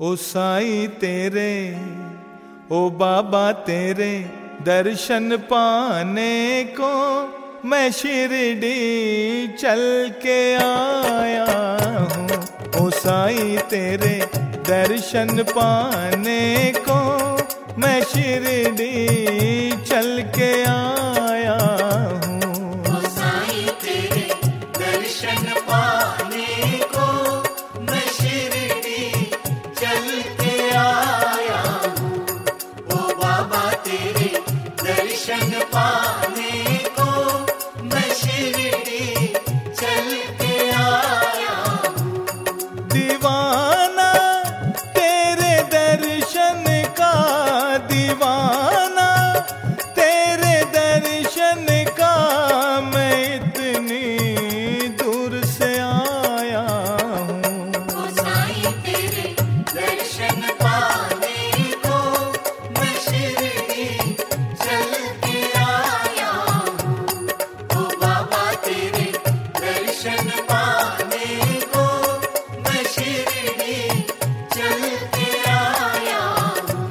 ओ साईं तेरे, ओ बाबा तेरे दर्शन पाने को मैं शिरडी चल के आया हूँ। ओ साईं तेरे दर्शन पाने को मैं शिरडी चल के आया हूँ। ओ साईं तेरे दर्शन पाने को मैं शिरडी चल के आया हूँ। ओ बाबा तेरे दर्शन पाने को मैं शिरडी चल के आया हूँ। दीवाना तेरे दर्शन का, दीवाना तेरे दर्शन का, मैं इतनी दूर से आया हूँ। ओ साईं तेरे दर्शन पाने को मैं शिरडी चल के आया हूँ। ओ बाबा तेरे दर्शन पाने को मैं शिरडी चल के आया हूँ।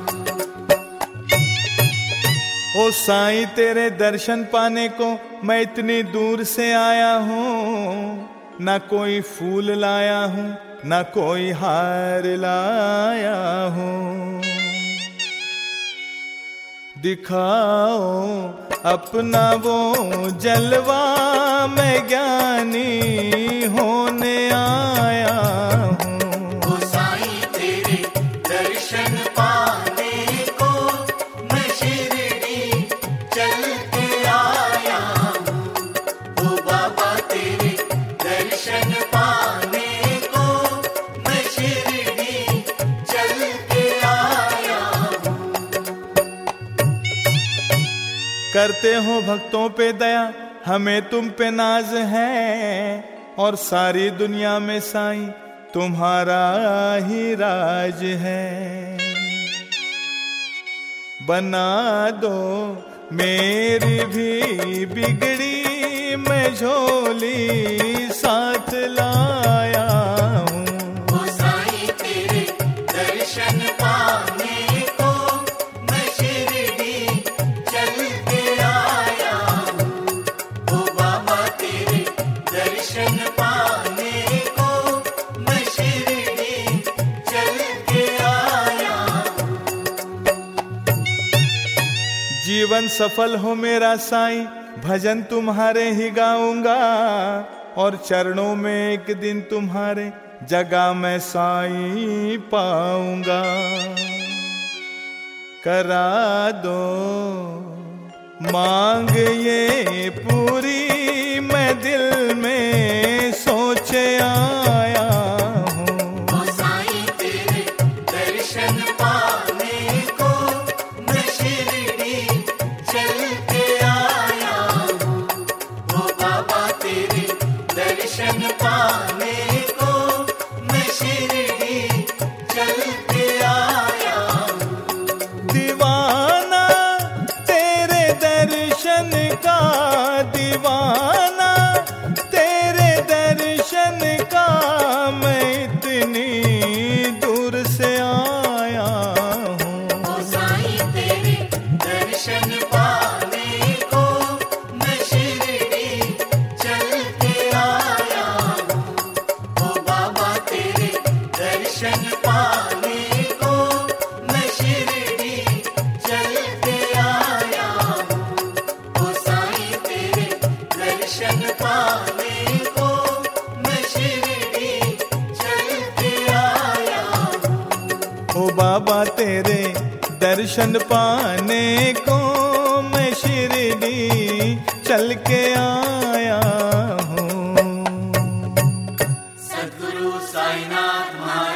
ओ साईं तेरे दर्शन पाने को मैं इतनी दूर से आया हूँ। ना कोई फूल लाया हूँ, ना कोई हार लाया हूँ। दिखाओ अपना वो जलवा, मैं ज्ञानी होने आया हूँ। ओ साईं तेरे दर्शन पाने को मैं शिरडी चल के आया हूँ। ओ बाबा तेरे दर्शन पाने को मैं शिरडी चल के आया हूँ। करते हो भक्तों पे दया, हमें तुम पे नाज है, और सारी दुनिया में साईं तुम्हारा ही राज है। बना दो मेरी भी बिगड़ी, मैं झोली साथ लाया हूँ। ओ साईं तेरे दर्शन पाने को मैं शिरडी चल के आया हूँ। ओ बाबा तेरे दर्शन पाने को मैं शिरडी चल के आया हूँ। जीवन सफल हो मेरा साईं, भजन तुम्हारे ही गाऊंगा, और चरणों में एक दिन तुम्हारे जगह मैं साईं पाऊंगा। करा दो मांग ये पूरी, मैं दिल में सोचे आया हूँ। ओ साईं तेरे दर्शन पाने को मैं शिरडी चल के आया हूँ। ओ बाबा तेरे दर्शन पाने को मैं शिरडी चल के आया हूँ। दीवाना तेरे दर्शन का, दीवाना तेरे दर्शन का, मैं इतनी दूर से आया हूँ। ओ साईं तेरे दर्शन पाने को मैं शिरडी चल के आया हूँ। ओ बाबा तेरे दर्शन पाने को मैं शिरडी चल के आया हूँ। ओ साईं तेरे दर्शन पाने को मैं शिरडी चल के आया हूँ। ओ बाबा तेरे दर्शन पाने को मैं शिरडी चल के आया हूँ। सद्गुरु साईनाथ महाराज